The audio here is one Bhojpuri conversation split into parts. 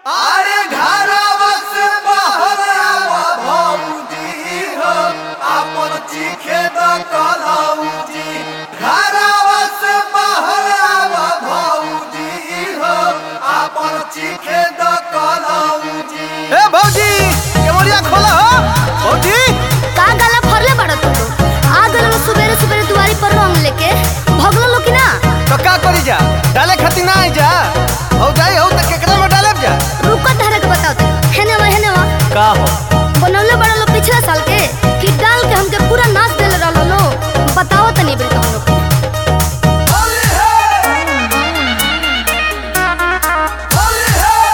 अरे घरवा से बाहर आवा भौजी हो, आपन चीखे द कलौजी। घरवा से बाहर आवा भौजी हो, आपन चीखे द कलौजी। ए भौजी केवड़िया खोला हो भौजी। का गला फरले बड़ा तू आ गल सुबेरे सुबेरे दुआरी पर रंग लेके भगलो लो कि ना। तो का करी जा डाले खाती ना आई जा हो जाई हो त केकरा में डालेब जा। रुको धरे के बताओ तो हेने वा का हो बनौले बड़ा लो पिछला साल के कि डाल के हमके पूरा नाच देले रहलो लो। बताओ तनी बेटा हम लोग होली है होली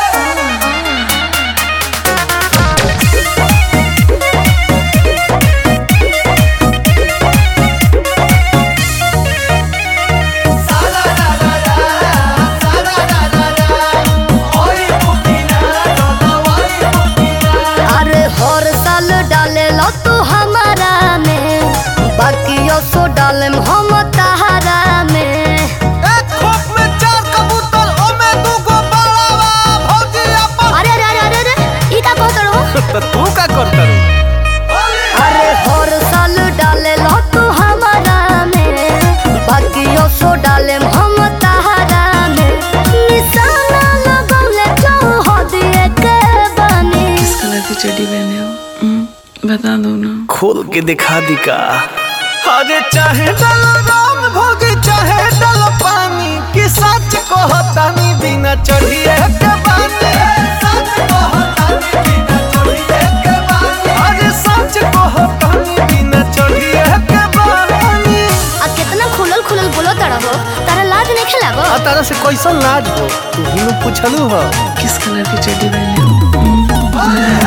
है। साला ला ला ला साला ला ला ला, ओई बुकिना डलवाई बुकिना। अरे हर साल डाले लो तू हमारा में, बाकियों सो डाले हम तहारा में। एक खोप में 4 कबूतर ओमे 2 गो बाड़ावा भौजी अपन। अरे अरे अरे अरे अरे ई का कहत रहो। तो तू का करत रे। अरे हर साल डाले लो तू हमारा में, बाकियों सो डाले हम तहारा में। निशाना लगौले जो हो दिए के बनी। किस कलर की चड्डी पहने हो? बता दो ना। खोल के दिखा दी का। अरे चाहे डालो राम भौजी चाहे डालो पानी, कि सच कहतानी बिना चढ़िए के बानी। सच कहतानी बिना चोरिए के बानी। अरे सच कहतानी बिना चढ़िए के बानी। आ कितना खुलल खुलल बोलो तड़ा हो, तारा लाज नहीं खेलागो। आ तारा से कैसन लाज हो तू ही पूछलू हो। किस कलर की चड्डी पहने हो?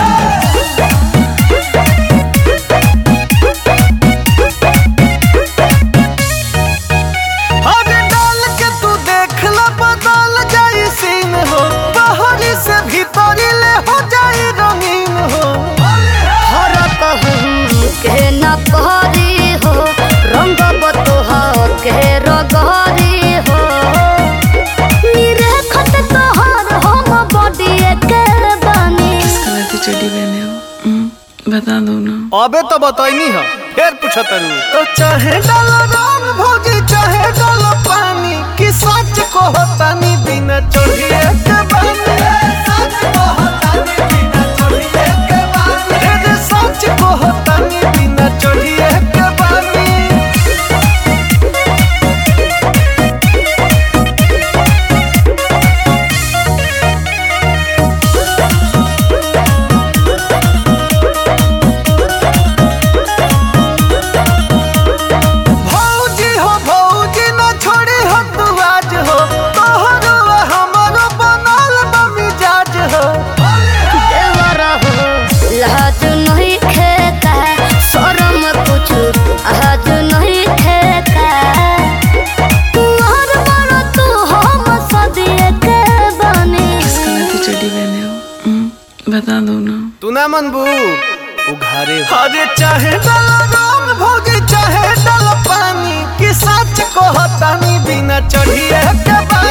अरे डाल के तू देख ला बदल जाई सीन हो, बाहरी से भीतरी ले हो जाई रंगीन हो। हर कहूँ के न कहरी हो, रंग बतोहा के रगहरी हो। निरे खत तोहर हम बॉडी के बनी। किस कलर की चड्डी पहने हो? बता दो ना। अबे तो बताइनी है फिर पूछत रू। तो चाहे डालो राम भौजी चाहे डालो पानी, कि सच कहतानी बिना चढ़िए के बानी। सच कहतानी बिना चोरिए के बानी। रे सच कहतानी बिना चढ़िए के बानी। भौजी हो भौजी न छोड़ी हो तू आज हो, तोहरो हमरो बनल बमिजाज हो। देवरा हो लाज नहीं खेता, शरम कुछ आज नहीं खेता। तुम्हार बड़ा तू हम सदिए के बनी। किस कलर की चड्डी पहने हो? बता दो ना। तू ना मनबू उघारे। अरे चाहे डालो राम भौजी चाहे डालो पानी, कि सच कहतानी बिना चढ़िए के बानी।